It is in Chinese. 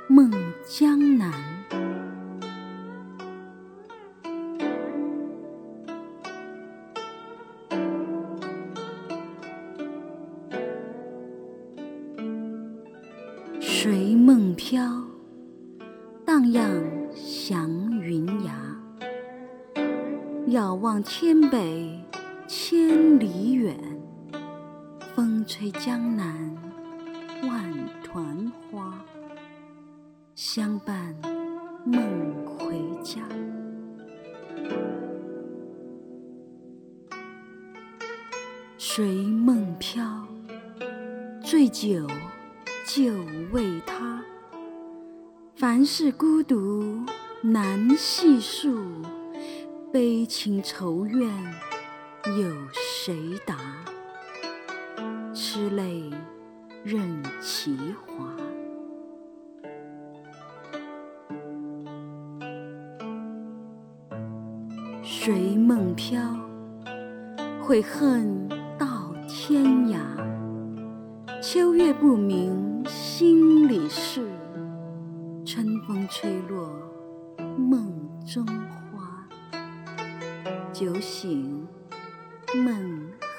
梦江南。随梦飘，荡漾祥云崖。遥望天北千里远，风吹江南万团花。相伴梦回家。随梦飘，醉酒就为他。凡事孤独难细数，悲情仇怨有谁答？痴泪任其华。随梦飘，悔恨到天涯。秋月不明心里事，春风吹落梦中花。酒醒梦